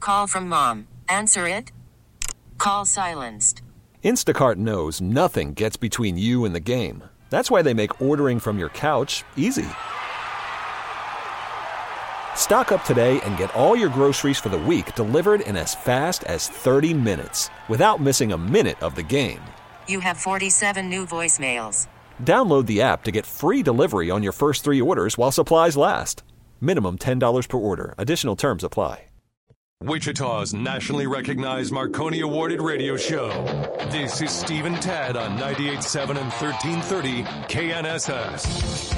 Call from mom. Answer it. Call silenced. Instacart knows nothing gets between you and the game. That's why they make ordering from your couch easy. Stock up today and get all your groceries for the week delivered in as fast as 30 minutes without missing a minute of the game. You have 47 new voicemails. Download the app to get free delivery on your first 3 orders while supplies last. Minimum $10 per order. Additional terms apply. Wichita's nationally recognized Marconi Awarded radio show. This is Steve and Tad on 98.7 and 1330 KNSS.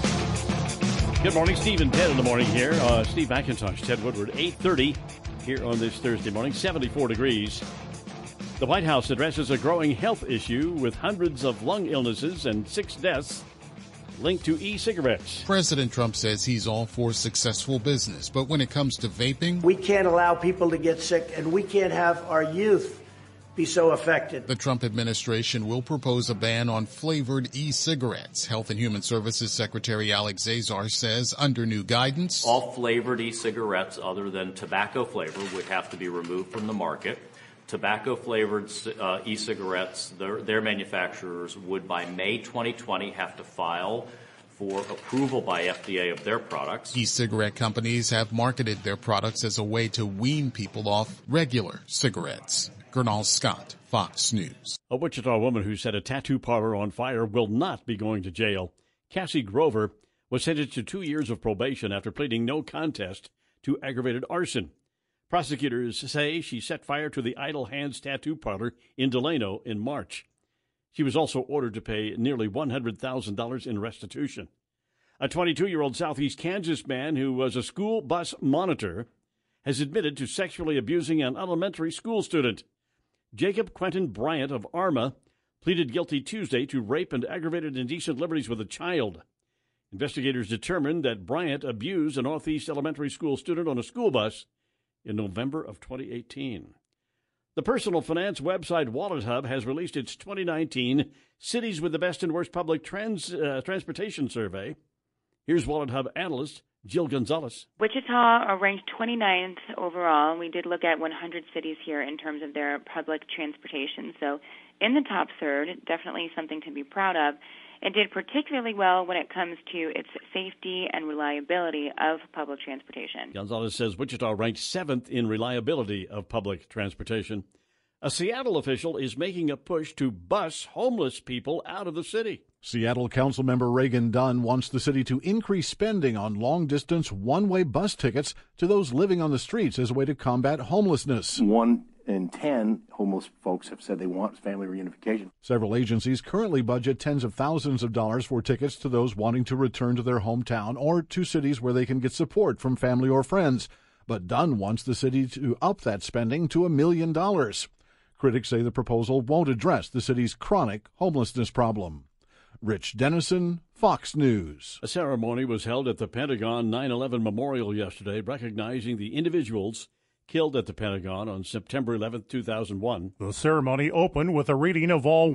Good morning, Steve and Ted in the morning here. Steve McIntosh, Ted Woodward, 8:30 here on this Thursday morning, 74 degrees. The White House addresses a growing health issue with hundreds of lung illnesses and 6 deaths linked to e-cigarettes. President Trump says he's all for successful business, but when it comes to vaping, we can't allow people to get sick, and we can't have our youth be so affected. The Trump administration will propose a ban on flavored e-cigarettes. Health and Human Services Secretary Alex Azar says under new guidance, all flavored e-cigarettes other than tobacco flavor would have to be removed from the market. Tobacco-flavored e-cigarettes, their manufacturers would, by May 2020, have to file for approval by FDA of their products. E-cigarette companies have marketed their products as a way to wean people off regular cigarettes. Gernal Scott, Fox News. A Wichita woman who set a tattoo parlor on fire will not be going to jail. Cassie Grover was sentenced to 2 years of probation after pleading no contest to aggravated arson. Prosecutors say she set fire to the Idle Hands tattoo parlor in Delano in March. She was also ordered to pay nearly $100,000 in restitution. A 22-year-old Southeast Kansas man who was a school bus monitor has admitted to sexually abusing an elementary school student. Jacob Quentin Bryant of Arma pleaded guilty Tuesday to rape and aggravated indecent liberties with a child. Investigators determined that Bryant abused a Northeast Elementary School student on a school bus in November of 2018. The personal finance website WalletHub has released its 2019 Cities with the Best and Worst Public Transportation Survey. Here's WalletHub analyst Jill Gonzalez. Wichita ranked 29th overall. We did look at 100 cities here in terms of their public transportation. So in the top third, definitely something to be proud of. It did particularly well when it comes to its safety and reliability of public transportation. Gonzalez says Wichita ranked 7th in reliability of public transportation. A Seattle official is making a push to bus homeless people out of the city. Seattle Councilmember Reagan Dunn wants the city to increase spending on long-distance one-way bus tickets to those living on the streets as a way to combat homelessness. 1 in 10 homeless folks have said they want family reunification. Several agencies currently budget tens of thousands of dollars for tickets to those wanting to return to their hometown or to cities where they can get support from family or friends. But Dunn wants the city to up that spending to $1 million. Critics say the proposal won't address the city's chronic homelessness problem. Rich Dennison, Fox News. A ceremony was held at the Pentagon 9/11 Memorial yesterday, recognizing the individuals killed at the Pentagon on September 11, 2001. The ceremony opened with a reading of all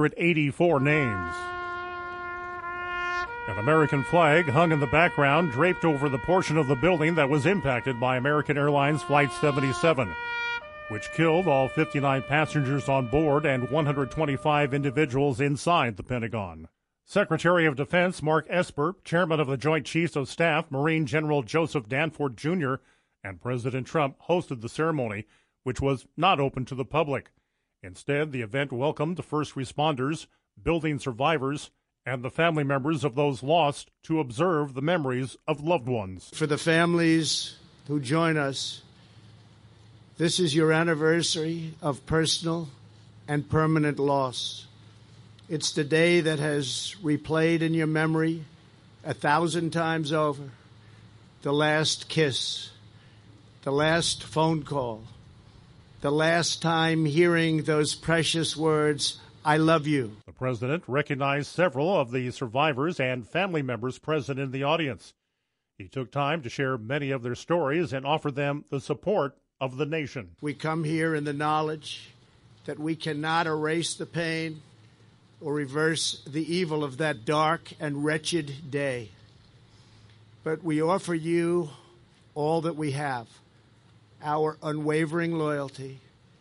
184 names. An American flag hung in the background, draped over the portion of the building that was impacted by American Airlines Flight 77, which killed all 59 passengers on board and 125 individuals inside the Pentagon. Secretary of Defense Mark Esper, Chairman of the Joint Chiefs of Staff Marine General Joseph Danforth Jr., and President Trump hosted the ceremony, which was not open to the public. Instead, the event welcomed the first responders, building survivors, and the family members of those lost to observe the memories of loved ones. For the families who join us, this is your anniversary of personal and permanent loss. It's the day that has replayed in your memory 1,000 times over. The last kiss, the last phone call, the last time hearing those precious words, I love you. The president recognized several of the survivors and family members present in the audience. He took time to share many of their stories and offer them the support of the nation. We come here in the knowledge that we cannot erase the pain or reverse the evil of that dark and wretched day. But we offer you all that we have, our unwavering loyalty,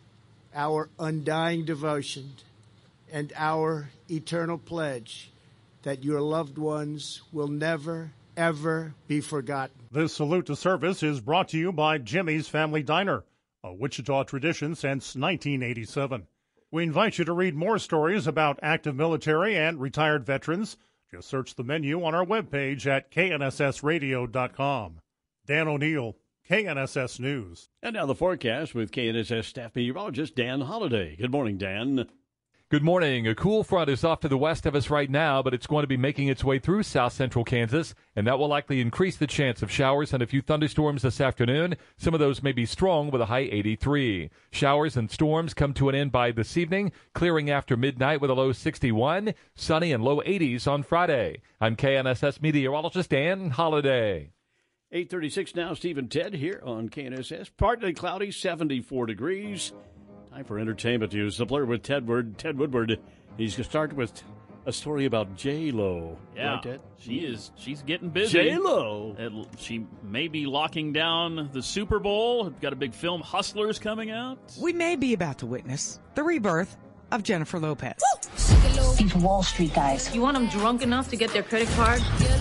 our undying devotion, and our eternal pledge that your loved ones will never, ever be forgotten. This salute to service is brought to you by Jimmy's Family Diner, a Wichita tradition since 1987. We invite you to read more stories about active military and retired veterans. Just search the menu on our webpage at knssradio.com. Dan O'Neill, KNSS News. And now the forecast with KNSS staff meteorologist Dan Holliday. Good morning, Dan. Good morning. A cool front is off to the west of us right now, but it's going to be making its way through south central Kansas, and that will likely increase the chance of showers and a few thunderstorms this afternoon. Some of those may be strong with a high 83. Showers and storms come to an end by this evening, clearing after midnight with a low 61, sunny and low 80s on Friday. I'm KNSS meteorologist Dan Holliday. 8:36 now, Steve and Ted here on KNSS. Partly cloudy, 74 degrees. Time for entertainment news. The Blur with Ted Woodward. He's going to start with a story about J-Lo. Yeah, right, Ted? she's getting busy. J-Lo. She may be locking down the Super Bowl. We've got a big film, Hustlers, coming out. We may be about to witness the rebirth of Jennifer Lopez. These Wall Street guys. You want them drunk enough to get their credit card,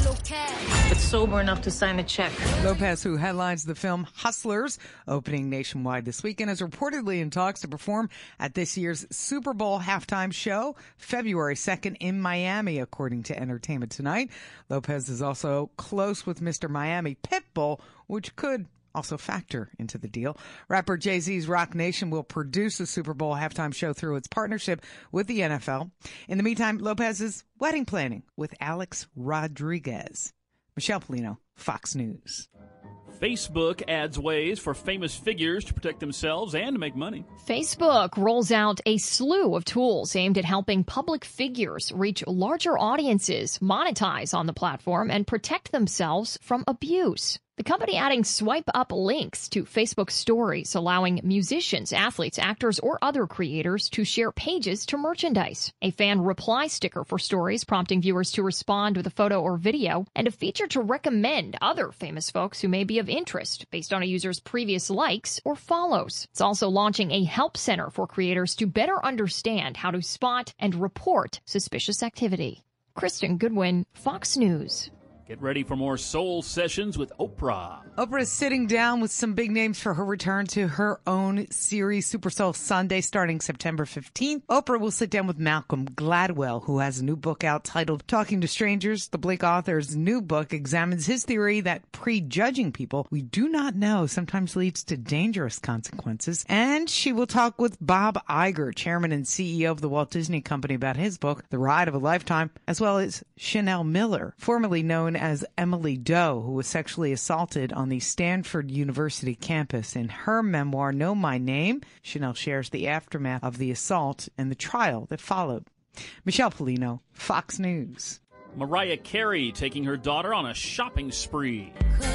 but sober enough to sign the check. Lopez, who headlines the film Hustlers, opening nationwide this weekend, is reportedly in talks to perform at this year's Super Bowl halftime show, February 2nd in Miami, according to Entertainment Tonight. Lopez is also close with Mr. Miami Pitbull, which could also factor into the deal. Rapper Jay-Z's Rock Nation will produce the Super Bowl halftime show through its partnership with the NFL. In the meantime, Lopez is wedding planning with Alex Rodriguez. Michelle Polino, Fox News. Facebook adds ways for famous figures to protect themselves and to make money. Facebook rolls out a slew of tools aimed at helping public figures reach larger audiences, monetize on the platform, and protect themselves from abuse. The company adding swipe-up links to Facebook stories, allowing musicians, athletes, actors, or other creators to share pages to merchandise. A fan reply sticker for stories, prompting viewers to respond with a photo or video, and a feature to recommend other famous folks who may be of interest based on a user's previous likes or follows. It's also launching a help center for creators to better understand how to spot and report suspicious activity. Kristen Goodwin, Fox News. Get ready for more Soul Sessions with Oprah. Oprah is sitting down with some big names for her return to her own series, Super Soul Sunday, starting September 15th. Oprah will sit down with Malcolm Gladwell, who has a new book out titled Talking to Strangers. The Blake author's new book examines his theory that prejudging people we do not know sometimes leads to dangerous consequences. And she will talk with Bob Iger, chairman and CEO of the Walt Disney Company, about his book, The Ride of a Lifetime, as well as Chanel Miller, formerly known as Emily Doe, who was sexually assaulted on the Stanford University campus. In her memoir, Know My Name, Chanel shares the aftermath of the assault and the trial that followed. Michelle Polino, Fox News. Mariah Carey taking her daughter on a shopping spree.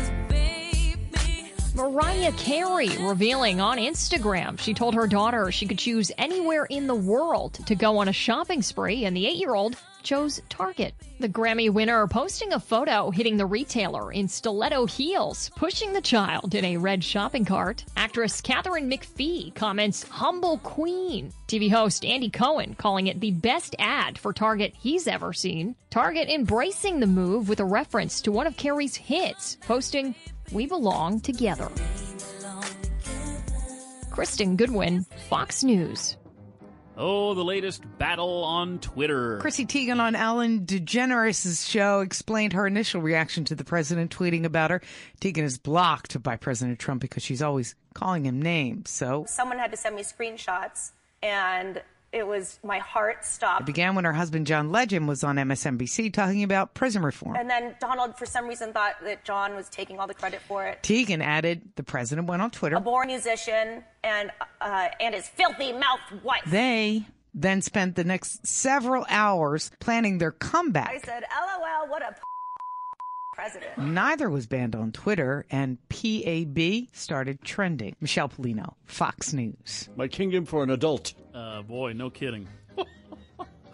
Mariah Carey revealing on Instagram she told her daughter she could choose anywhere in the world to go on a shopping spree, and the 8-year-old chose Target. The Grammy winner posting a photo hitting the retailer in stiletto heels, pushing the child in a red shopping cart. Actress Katharine McPhee comments, "Humble queen." TV host Andy Cohen calling it the best ad for Target he's ever seen. Target embracing the move with a reference to one of Carey's hits, posting, "We belong together." Kristen Goodwin, Fox News. Oh, the latest battle on Twitter. Chrissy Teigen on Ellen DeGeneres' show explained her initial reaction to the president tweeting about her. Teigen is blocked by President Trump because she's always calling him names. So someone had to send me screenshots, and it was, my heart stopped. It began when her husband John Legend was on MSNBC talking about prison reform. And then Donald, for some reason, thought that John was taking all the credit for it. Teigen added, the president went on Twitter. A born musician and his filthy mouth wife. They then spent the next several hours planning their comeback. I said, LOL, what a president. Neither was banned on Twitter, and PAB started trending. Michelle Polino, Fox News. My kingdom for an adult. Boy, no kidding.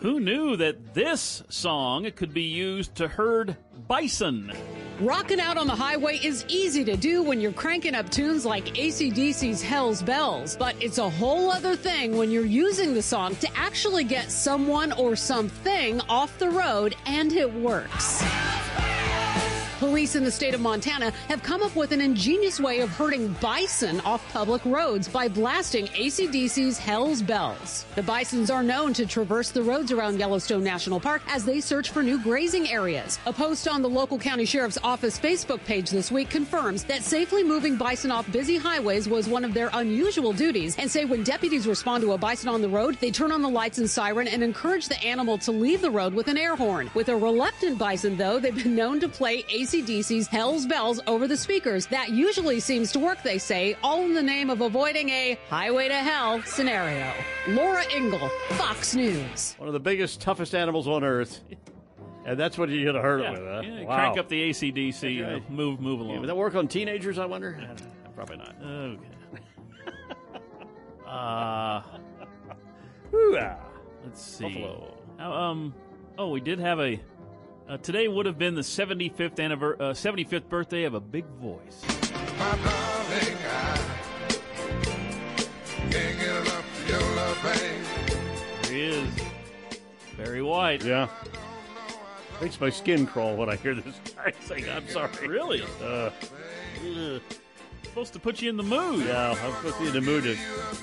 Who knew that this song could be used to herd bison? Rocking out on the highway is easy to do when you're cranking up tunes like AC/DC's Hell's Bells, but it's a whole other thing when you're using the song to actually get someone or something off the road, and it works. Police in the state of Montana have come up with an ingenious way of herding bison off public roads by blasting AC/DC's Hell's Bells. The bisons are known to traverse the roads around Yellowstone National Park as they search for new grazing areas. A post on the local county sheriff's office Facebook page this week confirms that safely moving bison off busy highways was one of their unusual duties, and say when deputies respond to a bison on the road, they turn on the lights and siren and encourage the animal to leave the road with an air horn. With a reluctant bison, though, they've been known to play AC/DC's Hell's Bells over the speakers. That usually seems to work, they say, all in the name of avoiding a highway to hell scenario. Laura Ingle, Fox News. One of the biggest, toughest animals on earth. And that's what you're going to hurt it with, huh? Yeah, Wow. Crank up the AC/DC, move along. Yeah, would that work on teenagers, I wonder? Probably not. Okay. Let's see. Buffalo. We did have a... today would have been the 75th birthday of a big voice. Here he is. Barry White. Yeah. Makes my skin crawl when I hear this guy sing. I'm sorry. Really? Supposed to put you in the mood. Yeah, I'm supposed to be in the mood to...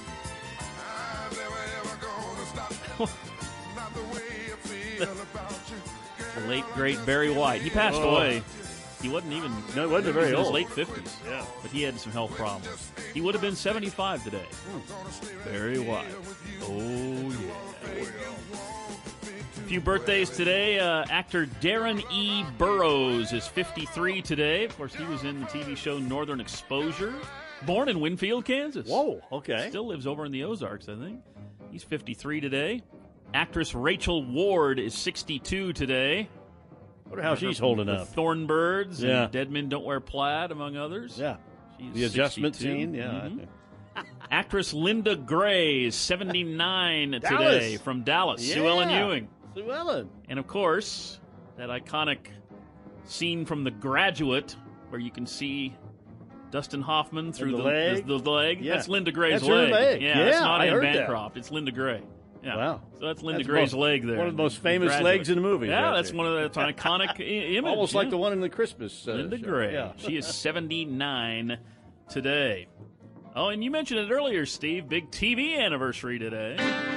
The late, great Barry White. He passed away. He wasn't even... No, he wasn't very in his old. late 50s. Yeah. But he had some health problems. He would have been 75 today. Barry White. Oh, yeah. A few birthdays today. Actor Darren E. Burroughs is 53 today. Of course, he was in the TV show Northern Exposure. Born in Winfield, Kansas. Whoa, okay. Still lives over in the Ozarks, I think. He's 53 today. Actress Rachel Ward is 62 today. Wonder how she's holding up. Thornbirds Yeah. and Dead Men Don't Wear Plaid, among others. Yeah. She's The adjustment 62. scene, yeah. Mhm. Actress Linda Gray is 79 Dallas. today from Dallas. Sue Ellen Yeah. Ewing. Sue Ellen. And, of course, that iconic scene from The Graduate where you can see Dustin Hoffman through the leg? the leg. Yeah. That's Linda Gray's That's her leg. leg. Yeah, that's Yeah, not I Anne heard that. Bancroft. It's Linda Gray. Yeah. Wow. So that's Linda That's Gray's most- leg there. one of the most famous Graduate. legs in the movie. Yeah, right that's there. one of the iconic image. Almost like yeah. the one in the Christmas Linda show. Gray. Yeah. She is 79 today. Oh, and you mentioned it earlier, Steve. Big TV anniversary today.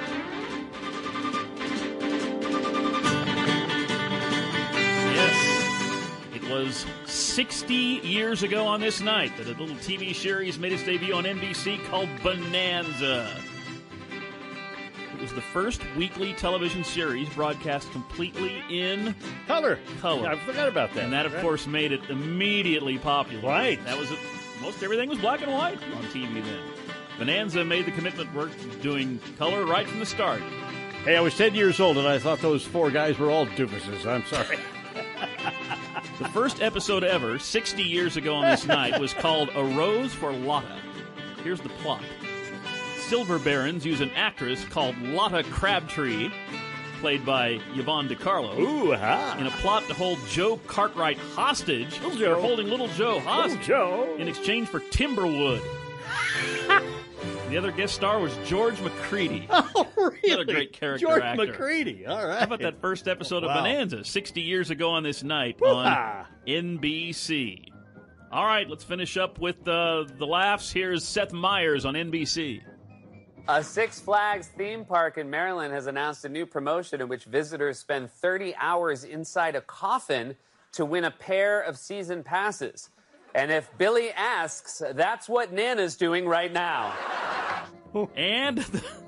Yes. It was 60 years ago on this night that a little TV series made its debut on NBC called Bonanza. It was the first weekly television series broadcast completely in color. Color. Yeah, I forgot about that. And that, of Right. course, made it immediately popular. Right. That was most everything was black and white on TV then. Bonanza made the commitment work doing color right from the start. Hey, I was 10 years old, and I thought those four guys were all doofuses. I'm sorry. The first episode ever, 60 years ago on this night, was called A Rose for Lotta. Here's the plot. Silver Barons use an actress called Lotta Crabtree, played by Yvonne DiCarlo, in a plot to hold Joe Cartwright hostage. They're holding Little Joe hostage in exchange for Timberwood. The other guest star was George McCready. Oh, really? Another great character George actor. McCready. All right. How about that first episode of Wow. Bonanza, 60 years ago on this night Woo-ha. on NBC? All right, let's finish up with the laughs. Here's Seth Meyers on NBC. A Six Flags theme park in Maryland has announced a new promotion in which visitors spend 30 hours inside a coffin to win a pair of season passes. And if Billy asks, that's what Nana's doing right now. And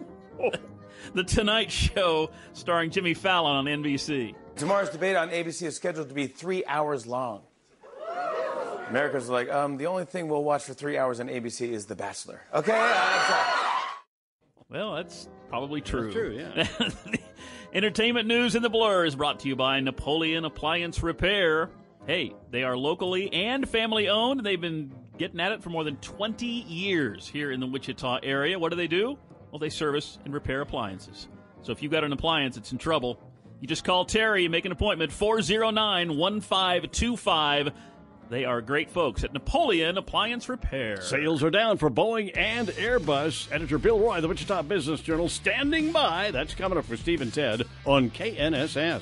the Tonight Show starring Jimmy Fallon on NBC. Tomorrow's debate on ABC is scheduled to be 3 hours long. Americans are like, the only thing we'll watch for 3 hours on ABC is The Bachelor. Okay? That's all. Well, that's probably true. That's true, yeah. Entertainment news in the blur is brought to you by Napoleon Appliance Repair. Hey, they are locally and family owned. They've been getting at it for more than 20 years here in the Wichita area. What do? Well, they service and repair appliances. So if you've got an appliance, it's in trouble. You just call Terry, make an appointment, 409-1525. They are great folks at Napoleon Appliance Repair. Sales are down for Boeing and Airbus. Editor Bill Roy, the Wichita Business Journal, standing by. That's coming up for Steve and Ted on KNSS.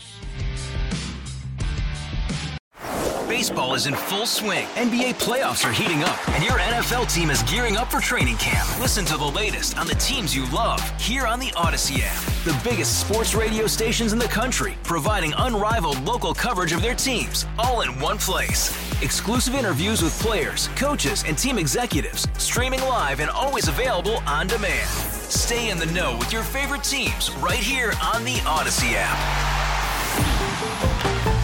Baseball is in full swing. NBA playoffs are heating up, and your NFL team is gearing up for training camp. Listen to the latest on the teams you love here on the Odyssey app. The biggest sports radio stations in the country, providing unrivaled local coverage of their teams, all in one place. Exclusive interviews with players, coaches, and team executives, streaming live and always available on demand. Stay in the know with your favorite teams right here on the Odyssey app.